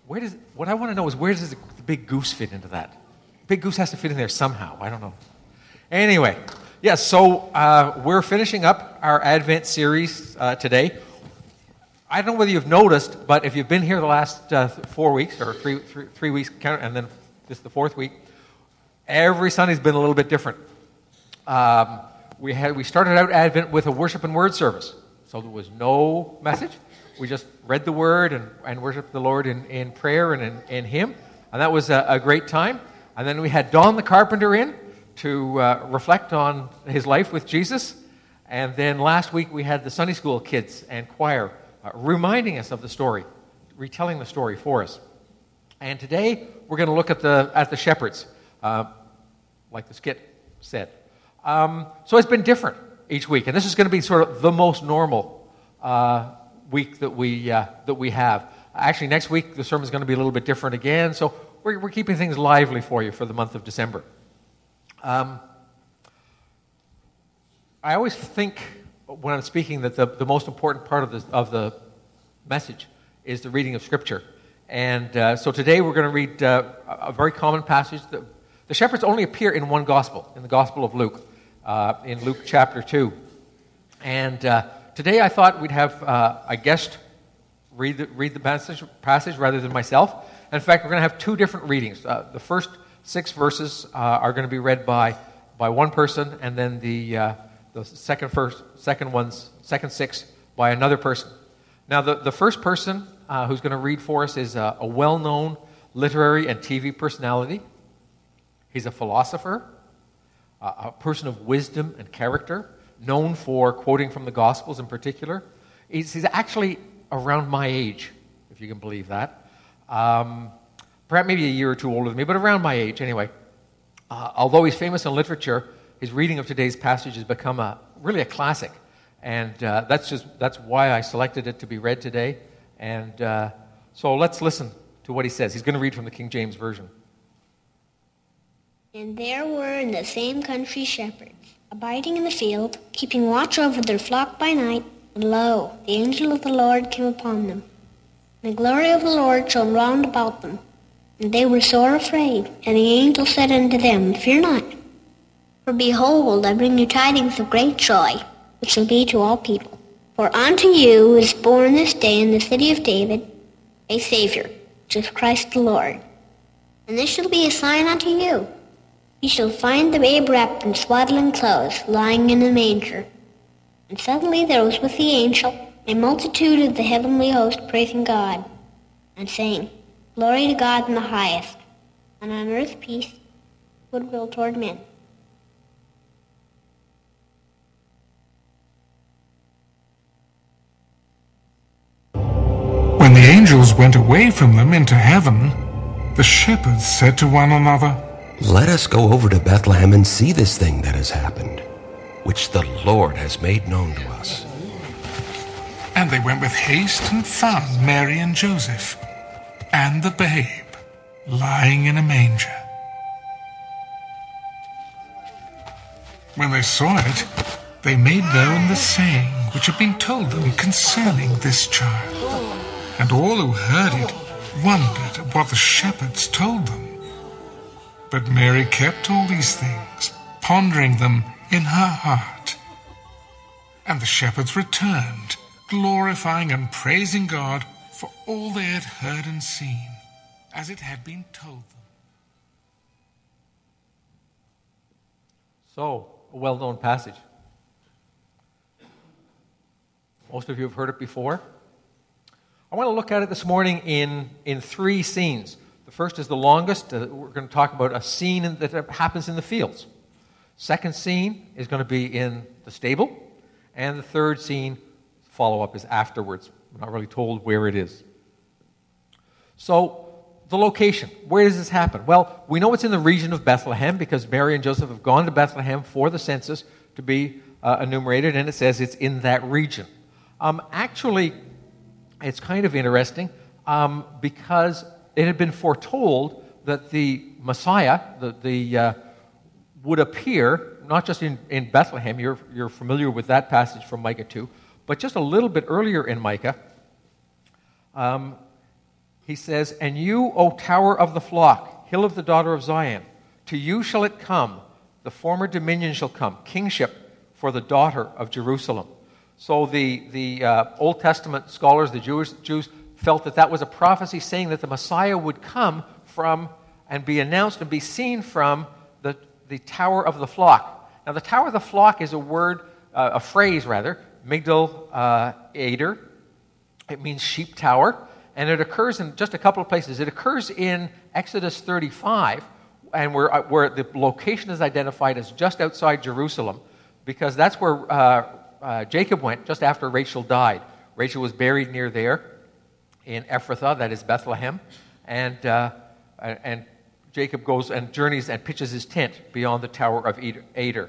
what I want to know is where does the big goose fit into that? Big goose has to fit in there somehow. I don't know. Anyway, so we're finishing up our Advent series today. I don't know whether you've noticed, but if you've been here the last 4 weeks, or three weeks, and then this is the fourth week, every Sunday's been a little bit different. We started out Advent with a worship and word service, so there was no message. We just read the word and worshiped the Lord in prayer and in hymn, and that was a great time. And then we had Don the carpenter in to reflect on his life with Jesus. And then last week we had the Sunday school kids and choir reminding us of the story, retelling the story for us. And today we're going to look at the shepherds, like the skit said. So it's been different each week, and this is going to be sort of the most normal week that we have. Actually, next week the sermon is going to be a little bit different again. So we're keeping things lively for you for the month of December. I always think when I'm speaking that the most important part of the message is the reading of Scripture. And so today we're going to read a very common passage. The shepherds only appear in one gospel, in the Gospel of Luke, in Luke chapter 2. And today I thought we'd have a guest read the passage rather than myself. In fact, we're going to have two different readings. The first 6 verses are going to be read by one person, and then the second 6 by another person. Now, the first person who's going to read for us is a well-known literary and TV personality. He's a philosopher, a person of wisdom and character, known for quoting from the Gospels in particular. He's actually around my age, if you can believe that. Perhaps maybe a year or two older than me, but around my age anyway. Although he's famous in literature, his reading of today's passage has become really a classic. And that's why I selected it to be read today. And so let's listen to what he says. He's going to read from the King James Version. And there were in the same country shepherds, abiding in the field, keeping watch over their flock by night. And lo, the angel of the Lord came upon them. And the glory of the Lord shone round about them. And they were sore afraid. And the angel said unto them, Fear not. For behold, I bring you tidings of great joy, which shall be to all people. For unto you is born this day in the city of David a Savior, which is Christ the Lord. And this shall be a sign unto you. Ye shall find the babe wrapped in swaddling clothes, lying in a manger. And suddenly there was with the angel a multitude of the heavenly host praising God, and saying, Glory to God in the highest, and on earth peace, goodwill toward men. When the angels went away from them into heaven, the shepherds said to one another, Let us go over to Bethlehem and see this thing that has happened, which the Lord has made known to us. And they went with haste and found Mary and Joseph, and the babe lying in a manger. When they saw it, they made known the saying which had been told them concerning this child. And all who heard it wondered at what the shepherds told them. But Mary kept all these things, pondering them in her heart. And the shepherds returned, glorifying and praising God for all they had heard and seen, as it had been told them. So, a well-known passage. Most of you have heard it before. I want to look at it this morning in 3 scenes. The first is the longest. We're going to talk about a scene that happens in the fields. Second scene is going to be in the stable. And the third scene, follow-up, is afterwards. We're not really told where it is. So, the location. Where does this happen? Well, we know it's in the region of Bethlehem because Mary and Joseph have gone to Bethlehem for the census to be enumerated, and it says it's in that region. Actually, it's kind of interesting because it had been foretold that the Messiah would appear, not just in Bethlehem. You're familiar with that passage from Micah 2, but just a little bit earlier in Micah, he says, "And you, O tower of the flock, hill of the daughter of Zion, to you shall it come, the former dominion shall come, kingship for the daughter of Jerusalem." So the Old Testament scholars, the Jews, felt that was a prophecy saying that the Messiah would come from and be announced and be seen from the tower of the flock. Now, the tower of the flock is a phrase, Migdal Eder. It means sheep tower, and it occurs in just a couple of places. It occurs in Exodus 35, and where the location is identified as just outside Jerusalem, because that's where Jacob went just after Rachel died. Rachel was buried near there in Ephrathah, that is Bethlehem, and Jacob goes and journeys and pitches his tent beyond the Tower of Eder.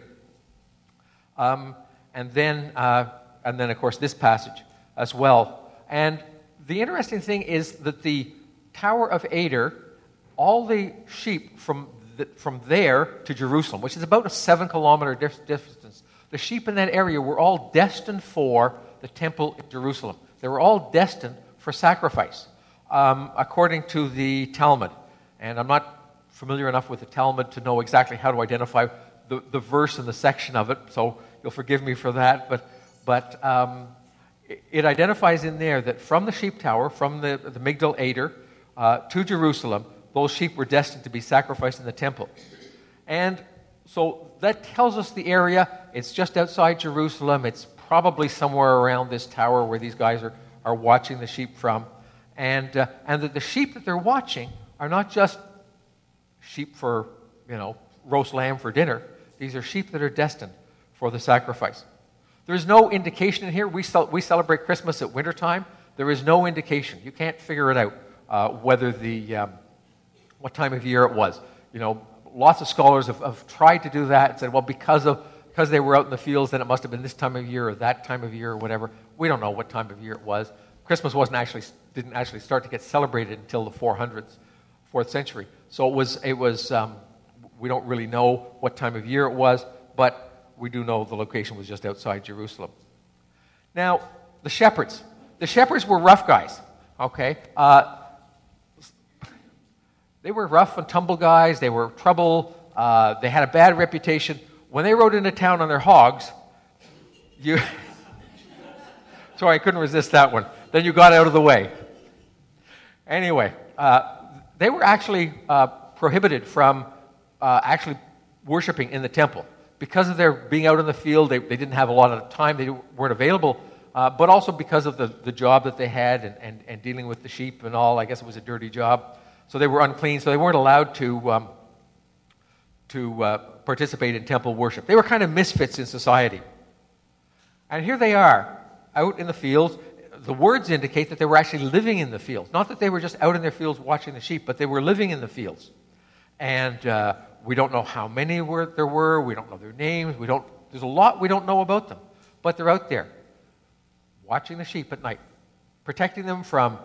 And then, of course, this passage as well. And the interesting thing is that the Tower of Eder, all the sheep from there to Jerusalem, which is about a 7-kilometer distance, the sheep in that area were all destined for the temple in Jerusalem. They were all destined for sacrifice, according to the Talmud. And I'm not familiar enough with the Talmud to know exactly how to identify the verse and the section of it, so you'll forgive me for that. But it identifies in there that from the sheep tower, from the Migdal Eder to Jerusalem, those sheep were destined to be sacrificed in the temple. And so that tells us the area. It's just outside Jerusalem. It's probably somewhere around this tower where these guys are watching the sheep from. And that the sheep that they're watching are not just sheep for, roast lamb for dinner. These are sheep that are destined for the sacrifice. There's no indication in here. We celebrate Christmas at wintertime. There is no indication. You can't figure it out whether what time of year it was. Lots of scholars have tried to do that and said, well, because they were out in the fields, then it must have been this time of year or that time of year or whatever. We don't know what time of year it was. Christmas didn't actually start to get celebrated until the 4th century. So it was. We don't really know what time of year it was, but we do know the location was just outside Jerusalem. Now, the shepherds. The shepherds were rough guys. Okay, they were rough and tumble guys. They were trouble. They had a bad reputation. When they rode into town on their hogs, sorry, I couldn't resist that one. Then you got out of the way. Anyway, they were actually prohibited from actually worshiping in the temple. Because of their being out in the field, they didn't have a lot of time. They weren't available, but also because of the job that they had and dealing with the sheep and all. I guess it was a dirty job. So they were unclean, so they weren't allowed to participate in temple worship. They were kind of misfits in society. And here they are, out in the fields. The words indicate that they were actually living in the fields. Not that they were just out in their fields watching the sheep, but they were living in the fields. And we don't know how many there were. We don't know their names. There's a lot we don't know about them. But they're out there, watching the sheep at night, protecting them from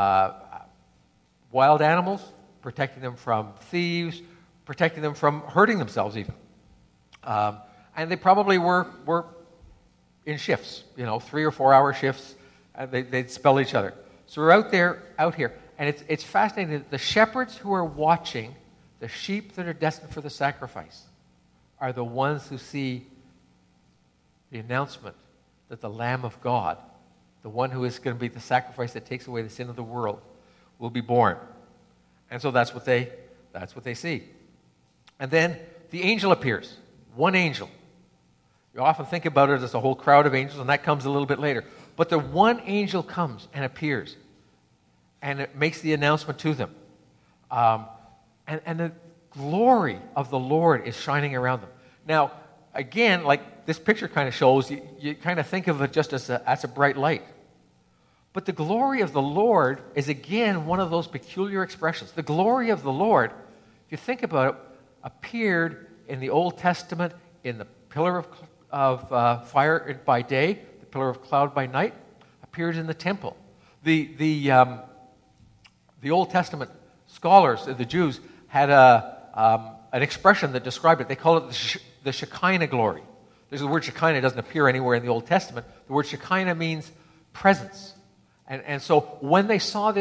wild animals, protecting them from thieves, protecting them from hurting themselves even. And they probably were in shifts, 3 or 4 hour shifts. They'd spell each other. So we're out here. And it's fascinating that the shepherds who are watching the sheep that are destined for the sacrifice are the ones who see the announcement that the Lamb of God, the one who is going to be the sacrifice that takes away the sin of the world, will be born. And so that's what they see. And then the angel appears. One angel. You often think about it as a whole crowd of angels, and that comes a little bit later. But the one angel comes and appears, and it makes the announcement to them. And the glory of the Lord is shining around them. Now, again, like this picture kind of shows, you kind of think of it just as a bright light. But the glory of the Lord is, again, one of those peculiar expressions. The glory of the Lord, if you think about it, appeared in the Old Testament in the pillar of fire by day, the pillar of cloud by night, appears in the temple. The Old Testament scholars, the Jews, had an expression that described it. They call it the Shekinah glory. There's the word Shekinah. It doesn't appear anywhere in the Old Testament. The word Shekinah means presence. And so when they saw this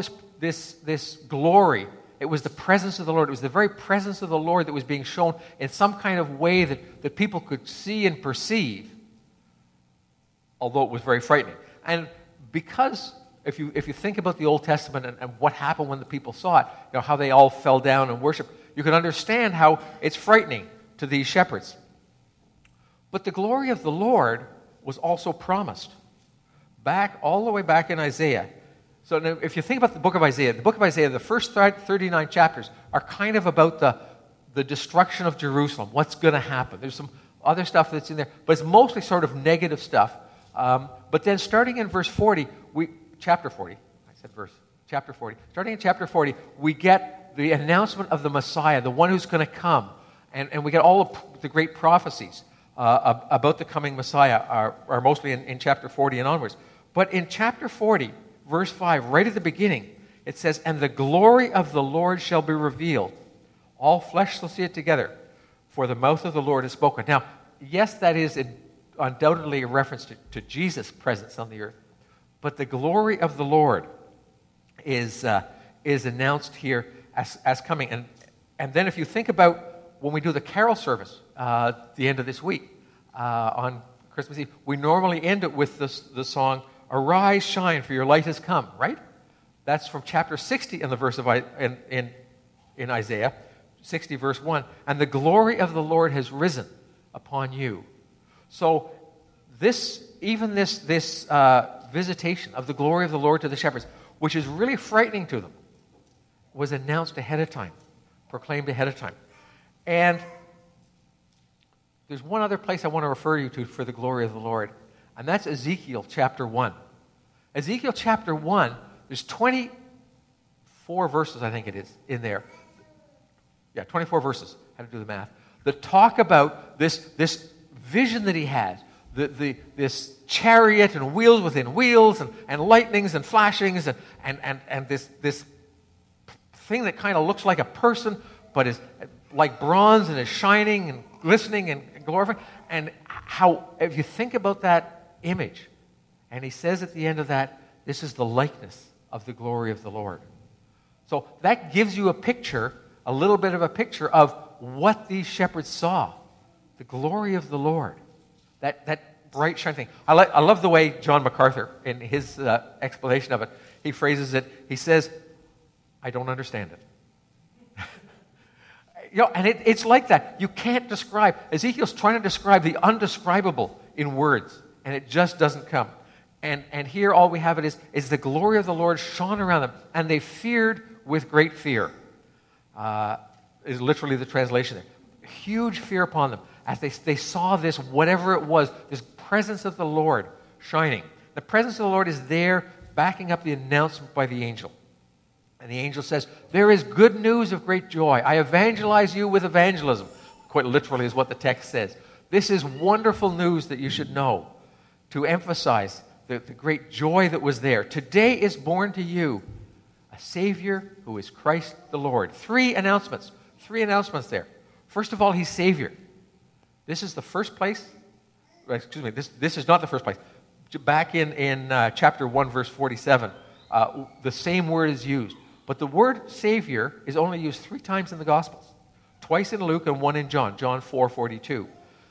this glory. It was the presence of the Lord. It was the very presence of the Lord that was being shown in some kind of way that people could see and perceive, although it was very frightening. And because if you think about the Old Testament and what happened when the people saw it, how they all fell down and worshiped, you can understand how it's frightening to these shepherds. But the glory of the Lord was also promised. All the way back in Isaiah. So now, if you think about the book of Isaiah, the first 39 chapters are kind of about the destruction of Jerusalem, what's going to happen. There's some other stuff that's in there, but it's mostly sort of negative stuff. But then starting in verse 40, chapter 40, starting in chapter 40, we get the announcement of the Messiah, the one who's going to come. And we get all of the great prophecies about the coming Messiah are mostly in chapter 40 and onwards. But in chapter 40, verse 5, right at the beginning, it says, "And the glory of the Lord shall be revealed. All flesh shall see it together, for the mouth of the Lord has spoken." Now, yes, that is undoubtedly a reference to Jesus' presence on the earth. But the glory of the Lord is announced here as coming. And then if you think about when we do the carol service at the end of this week on Christmas Eve, we normally end it with the song, "Arise, shine, for your light has come," right? That's from chapter 60 in the verse of in Isaiah, 60 verse 1. "And the glory of the Lord has risen upon you." So this visitation of the glory of the Lord to the shepherds, which is really frightening to them, was announced ahead of time, proclaimed ahead of time. And there's one other place I want to refer you to for the glory of the Lord, and that's Ezekiel chapter 1. Ezekiel chapter 1, there's 24 verses, I think it is, in there. Yeah, 24 verses. I had to do the math. That talk about this vision that he had, this chariot and wheels within wheels and lightnings and flashings and this thing that kind of looks like a person but is like bronze and is shining and glistening and glorifying. And how, if you think about that image, and he says at the end of that, this is the likeness of the glory of the Lord. So that gives you a little bit of a picture of what these shepherds saw. The glory of the Lord. That bright shining thing. I love the way John MacArthur, in his explanation of it, he phrases it, he says, "I don't understand it." And it's like that. You can't describe. Ezekiel's trying to describe the undescribable in words, and it just doesn't come. And here all we have is the glory of the Lord shone around them, and they feared with great fear. Is literally the translation there. Huge fear upon them as they saw this, whatever it was, this presence of the Lord shining. The presence of the Lord is there backing up the announcement by the angel. And the angel says, "There is good news of great joy. I evangelize you with evangelism." Quite literally is what the text says. This is wonderful news that you should know, to emphasize the great joy that was there. "Today is born to you a Savior who is Christ the Lord." Three announcements there. First of all, he's Savior. This is the first place. Excuse me, this is not the first place. Back in chapter 1, verse 47, the same word is used. But the word Savior is only used 3 times in the Gospels. Twice in Luke and 1 in John, John 4:42.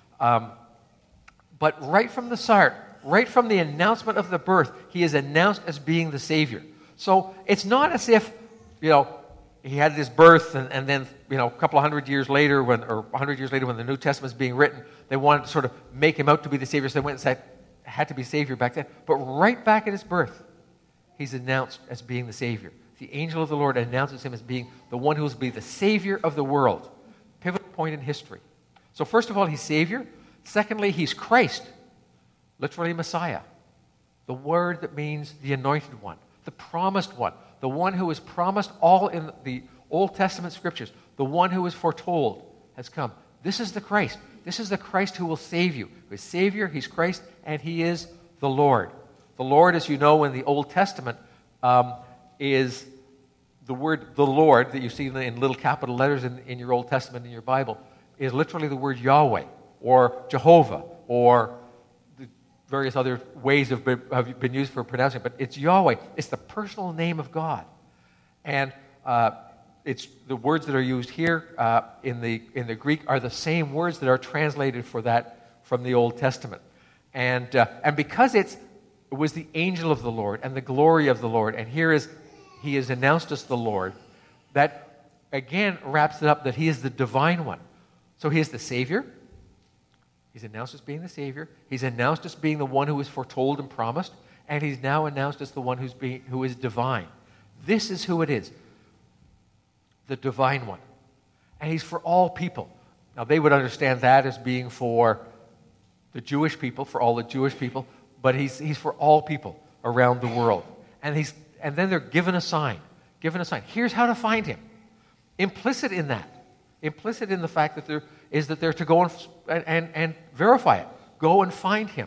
But right from the start, right from the announcement of the birth, he is announced as being the Savior. So it's not as if, he had this birth and then, a couple of 100 years later, or 100 years later when the New Testament is being written, they wanted to sort of make him out to be the Savior, so they went and said, had to be Savior back then. But right back at his birth, he's announced as being the Savior. The angel of the Lord announces him as being the one who will be the Savior of the world. Pivotal point in history. So first of all, he's Savior. Secondly, he's Christ, literally Messiah. The word that means the anointed one, the promised one, the one who is promised all in the Old Testament scriptures, the one who is foretold has come. This is the Christ. This is the Christ who will save you. He's Savior, he's Christ, and he is the Lord. The Lord, as you know, in the Old Testament, is the word "the Lord" that you see in little capital letters in your Old Testament in your Bible, is literally the word Yahweh or Jehovah or the various other ways have been used for pronouncing it. But it's Yahweh. It's the personal name of God. And it's the words that are used here in the Greek are the same words that are translated for that from the Old Testament. And because it was the angel of the Lord and the glory of the Lord, and he is announced as the Lord, that again wraps it up that he is the divine one. So he is the Savior. He's announced as being the Savior. He's announced as being the one who was foretold and promised, and he's now announced as the one who is divine. This is who it is, the divine one. And he's for all people. Now they would understand that as being for the Jewish people, for all the Jewish people, but he's for all people around the world. And then they're given a sign. Here's how to find him. Implicit in the fact that they're to go and verify it. Go and find him.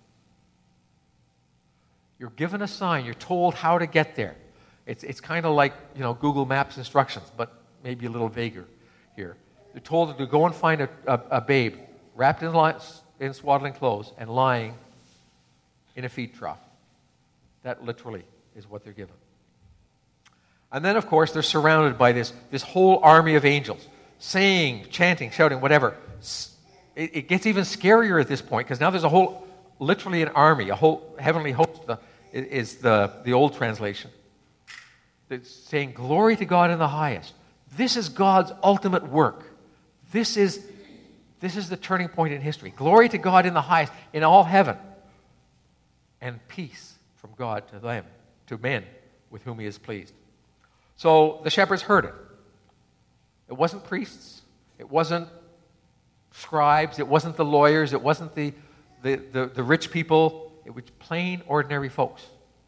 You're given a sign. You're told how to get there. It's kind of like, Google Maps instructions, but maybe a little vaguer here. They're told to go and find a babe wrapped in swaddling clothes and lying in a feed trough. That literally is what they're given. And then, of course, they're surrounded by this whole army of angels, saying, chanting, shouting, whatever. It gets even scarier at this point, because now there's literally an army, a whole heavenly host is the old translation. It's saying, glory to God in the highest. This is God's ultimate work. This is the turning point in history. Glory to God in the highest, in all heaven. And peace from God to men with whom he is pleased. So the shepherds heard it. It wasn't priests. It wasn't scribes. It wasn't the lawyers. It wasn't the rich people. It was plain, ordinary folks.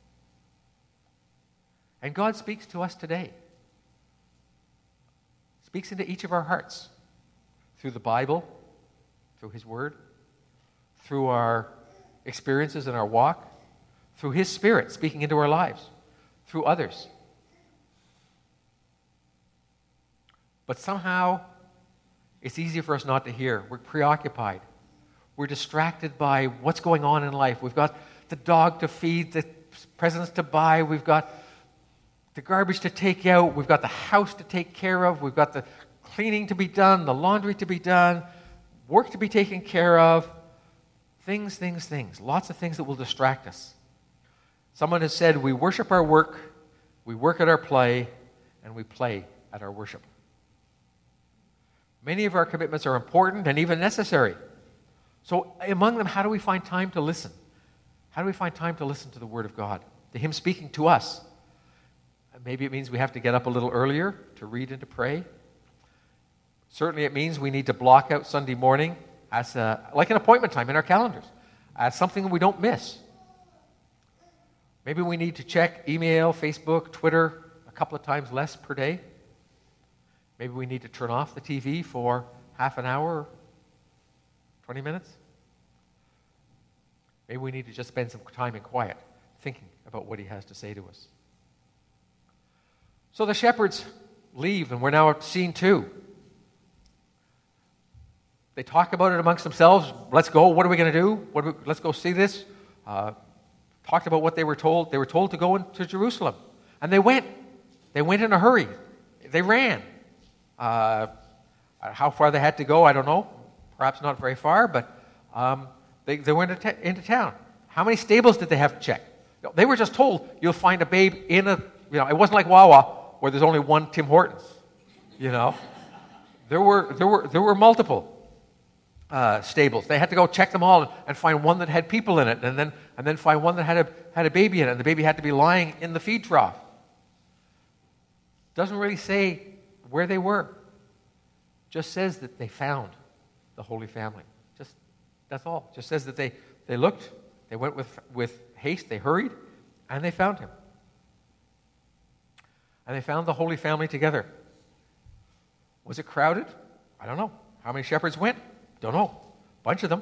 And God speaks to us today. Speaks into each of our hearts through the Bible, through his word, through our experiences in our walk, through his Spirit speaking into our lives, through others. But somehow, it's easy for us not to hear. We're preoccupied. We're distracted by what's going on in life. We've got the dog to feed, the presents to buy, we've got the garbage to take out, we've got the house to take care of, we've got the cleaning to be done, the laundry to be done, work to be taken care of. Things. Lots of things that will distract us. Someone has said, we worship our work, we work at our play, and we play at our worship. Many of our commitments are important and even necessary. So among them, how do we find time to listen? How do we find time to listen to the Word of God, to him speaking to us? Maybe it means we have to get up a little earlier to read and to pray. Certainly it means we need to block out Sunday morning as like an appointment time in our calendars, as something we don't miss. Maybe we need to check email, Facebook, Twitter a couple of times less per day. Maybe we need to turn off the TV for half an hour, 20 minutes. Maybe we need to just spend some time in quiet, thinking about what he has to say to us. So the shepherds leave, and we're now at scene 2. They talk about it amongst themselves. Let's go. What are we going to do? Let's go see this. Talked about what they were told. They were told to go into Jerusalem. And they went. They went in a hurry. They ran. How far they had to go, I don't know. Perhaps not very far, but they went into town. How many stables did they have to check? They were just told, you'll find a babe in a, it wasn't like Wawa, where there's only one Tim Hortons. There were multiple stables. They had to go check them all and find one that had people in it, and then find one that had a baby in it, and the baby had to be lying in the feed trough. Doesn't really say where they were. Just says that they found the Holy Family. That's all. Just says that they looked, they went with haste, they hurried, and they found him. And they found the Holy Family together. Was it crowded? I don't know. How many shepherds went? Don't know. A bunch of them.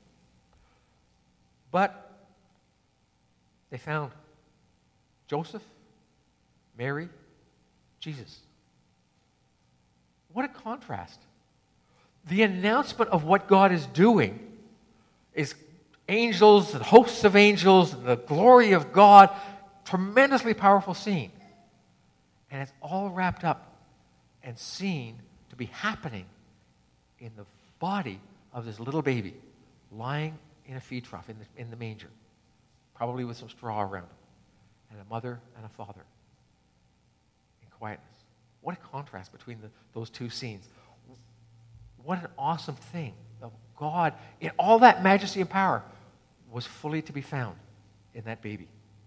But they found Joseph, Mary, Jesus. What a contrast. The announcement of what God is doing is angels and hosts of angels and the glory of God. Tremendously powerful scene. And it's all wrapped up and seen to be happening in the body of this little baby lying in a feed trough in the manger, probably with some straw around him, and a mother and a father in quietness. What a contrast between those two scenes. What an awesome thing. God, in all that majesty and power, was fully to be found in that baby.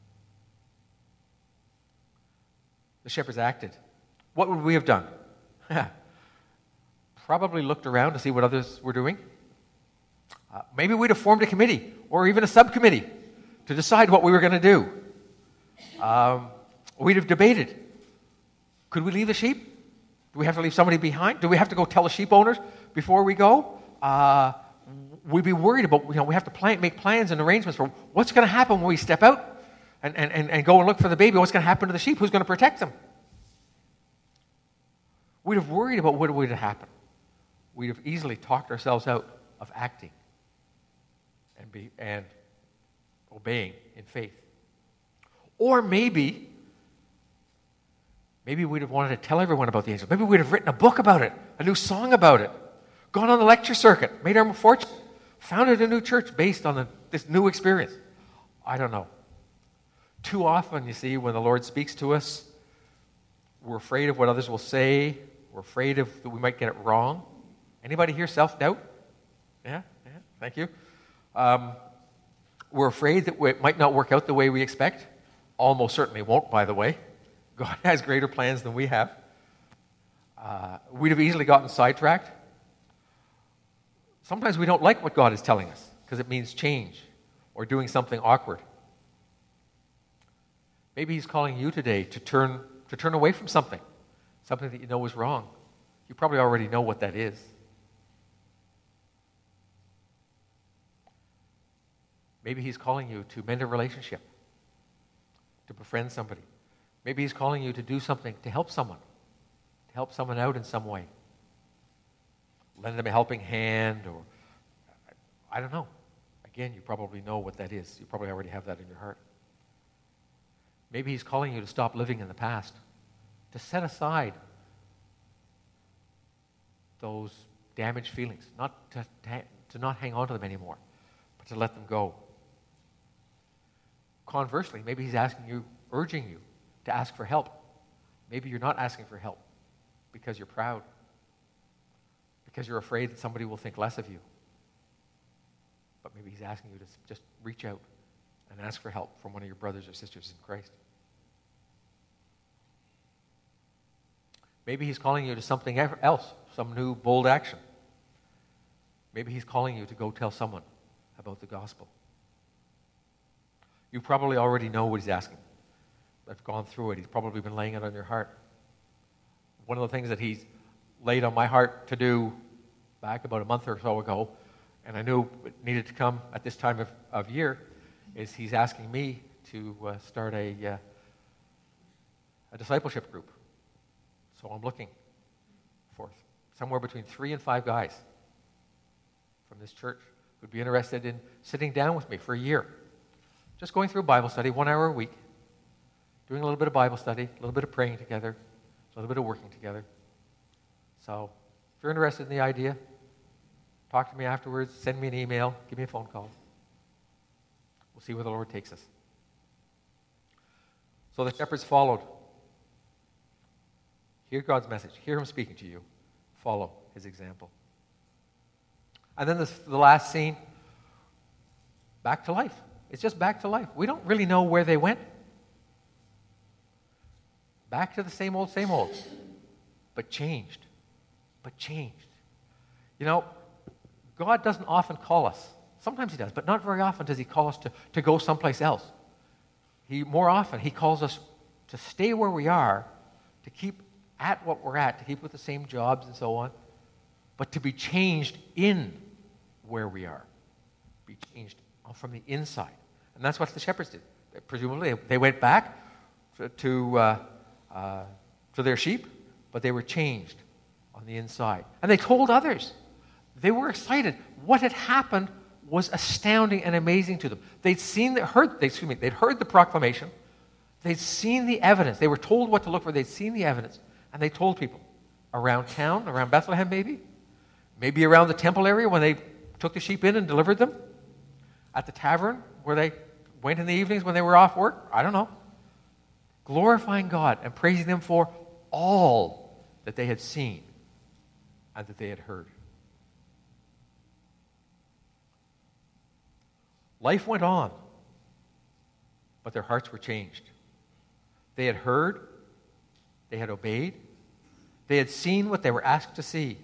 The shepherds acted. What would we have done? Probably looked around to see what others were doing. Maybe we'd have formed a committee or even a subcommittee to decide what we were going to do. We'd have debated. Could we leave the sheep? Do we have to leave somebody behind? Do we have to go tell the sheep owners before we go? We'd be worried about, we have to make plans and arrangements for what's going to happen when we step out and go and look for the baby. What's going to happen to the sheep? Who's going to protect them? We'd have worried about what would have happened. We'd have easily talked ourselves out of acting and obeying in faith. Or maybe we'd have wanted to tell everyone about the angels. Maybe we'd have written a book about it, a new song about it, gone on the lecture circuit, made our fortune, founded a new church based on this new experience. I don't know. Too often, you see, when the Lord speaks to us, we're afraid of what others will say. We're afraid that we might get it wrong. Anybody here self-doubt? Yeah, thank you. We're afraid that it might not work out the way we expect. Almost certainly won't, by the way. God has greater plans than we have. We'd have easily gotten sidetracked. Sometimes we don't like what God is telling us because it means change or doing something awkward. Maybe He's calling you today to turn away from something that you know is wrong. You probably already know what that is. Maybe He's calling you to mend a relationship, to befriend somebody. Maybe He's calling you to do something to help someone out in some way. Lend them a helping hand, or I don't know. Again, you probably know what that is. You probably already have that in your heart. Maybe He's calling you to stop living in the past, to set aside those damaged feelings, not to not hang on to them anymore, but to let them go. Conversely, maybe He's urging you to ask for help. Maybe you're not asking for help because you're proud, because you're afraid that somebody will think less of you. But maybe He's asking you to just reach out and ask for help from one of your brothers or sisters in Christ. Maybe He's calling you to something else, some new bold action. Maybe He's calling you to go tell someone about the gospel. You probably already know what He's asking. I've gone through it. He's probably been laying it on your heart. One of the things that He's laid on my heart to do back about a month or so ago, and I knew it needed to come at this time of year, is He's asking me to start a discipleship group. So I'm looking for somewhere between 3 and 5 guys from this church who'd be interested in sitting down with me for a year. Just going through Bible study, 1 hour a week, doing a little bit of Bible study, a little bit of praying together, a little bit of working together. So if you're interested in the idea, talk to me afterwards, send me an email, give me a phone call. We'll see where the Lord takes us. So the shepherds followed. Hear God's message. Hear Him speaking to you. Follow His example. And then the last scene, back to life. It's just back to life. We don't really know where they went. Back to the same old, but changed. You know, God doesn't often call us. Sometimes He does, but not very often does He call us to go someplace else. More often, He calls us to stay where we are, to keep at what we're at, to keep with the same jobs and so on, but to be changed in where we are. Be changed from the inside. And that's what the shepherds did. Presumably, they went back to their sheep, but they were changed on the inside. And they told others. They were excited. What had happened was astounding and amazing to them. They'd heard the proclamation. They'd seen the evidence. They were told what to look for. They'd seen the evidence, and they told people around town, around Bethlehem maybe around the temple area when they took the sheep in and delivered them, at the tavern where they went in the evenings when they were off work. I don't know. Glorifying God and praising Him for all that they had seen and that they had heard. Life went on, but their hearts were changed. They had heard, they had obeyed, they had seen what they were asked to see.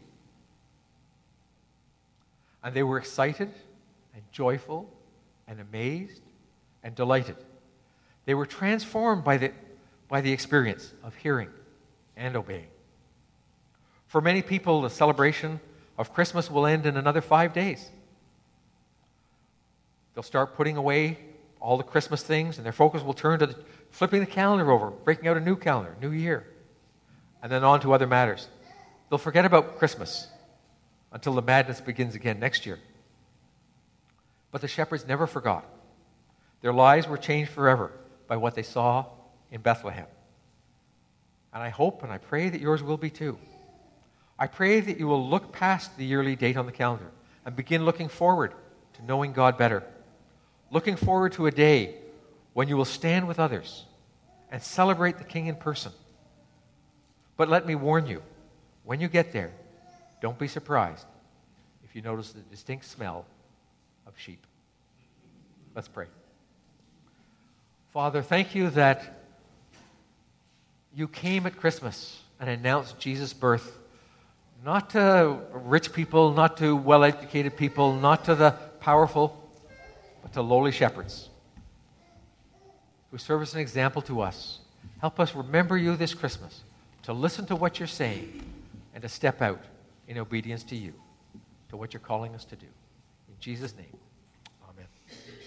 And they were excited and joyful and amazed and delighted. They were transformed by the experience of hearing and obeying. For many people, the celebration of Christmas will end in another 5 days. They'll start putting away all the Christmas things, and their focus will turn to flipping the calendar over, breaking out a new calendar, new year, and then on to other matters. They'll forget about Christmas until the madness begins again next year. But the shepherds never forgot. Their lives were changed forever by what they saw in Bethlehem. And I hope and I pray that yours will be too. I pray that you will look past the yearly date on the calendar and begin looking forward to knowing God better. Looking forward to a day when you will stand with others and celebrate the King in person. But let me warn you, when you get there, don't be surprised if you notice the distinct smell of sheep. Let's pray. Father, thank you that you came at Christmas and announced Jesus' birth, not to rich people, not to well-educated people, not to the powerful, but to lowly shepherds who serve as an example to us. Help us remember you this Christmas, to listen to what you're saying, and to step out in obedience to you, to what you're calling us to do. In Jesus' name, amen.